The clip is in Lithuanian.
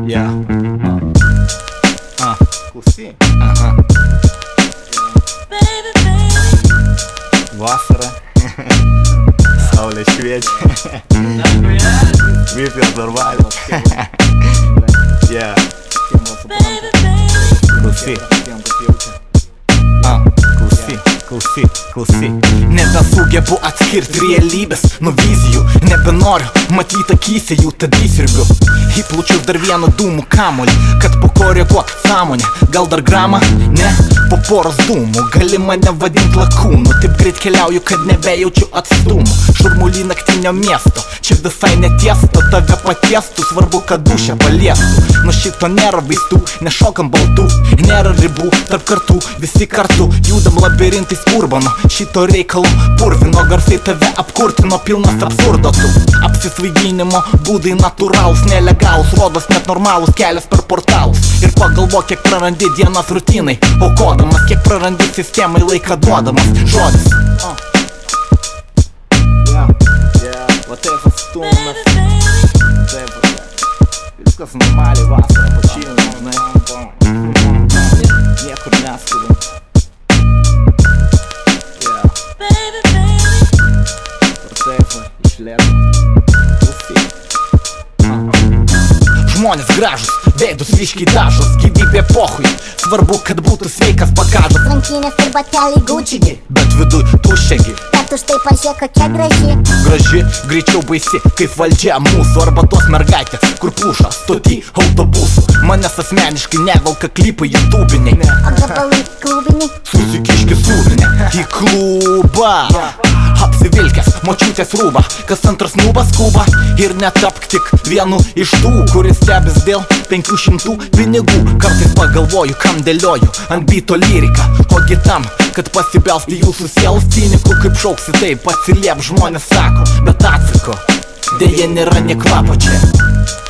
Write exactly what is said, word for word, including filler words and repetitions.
Yeah. Ah, klausyk. Aha. Vasara. Saulė šviečia. Vypės darbalė. Yeah. Klausyk. Ah, klausyk, klausyk, klausyk. Nebesugebu atskirti realybės nuo vizijų. Nebenoriu matyti akyse jų, tad įsirbiu įplaučius dar vieno dūmų kamuolį, kad pakoreguot sąmonę. Gal dar gramą? Ne, po poros dūmų gali mane vadint lakūnu. Taip greit keliauju, kad nebejaučiu atstumų. Šurmulį naktinio miesto, čia visai netiesta, tave patiestų, svarbu, kad dušę paliestų. Nuo šito nėra vaistų, nešokam baltų, nėra ribų tarp kartų, visi kartu judam labirintais urbano. Šito reikalo purvino garsai tave apkurtino, pilnas absurdo tu. Apsisvaiginimo būdai natūralūs, nelegalūs, rodos net normalūs, kelias per portalus. Ir pagalvok, kiek prarandi dienas rutinai, aukodamas, kiek prarandi sistemai laiką duodamas žodis. uh. Yeah, yeah. Va taip atstumas. Taip, viskas normaliai, vasarą pačilina, žinai. Niekur neskubam. Žmonės gražus, veidus ryškiai dažus, gyvybė pochui, svarbu, kad būtų sveikas bagažas. Rankinės ir bateliai Gucci, bet viduj tuščiagi. bet už tai pažiūrėk, kokia graži. Graži, greičiau baisi, kaip valdžia mūsų, arba tos mergaitės, kur pluša stoti autobusų. Manęs asmeniškai nevelka klipai jutubiniai, O gabalai klubiniai, susikiški sūrinę į klubą. Apsivilkęs močiutės rūbą, kas antras nubas skuba. Ir netapk tik vienu iš tų, kuris stebis dėl penkių šimtų pinigų. Kartais pagalvoju, kam dėlioju ant byto lyriką, ogi tam, kad pasibelsti jūsų sielos cinikų. Kaip šauksi taip, atsiliep žmonės sako, bet atsako deja nėra nė kvapo čia.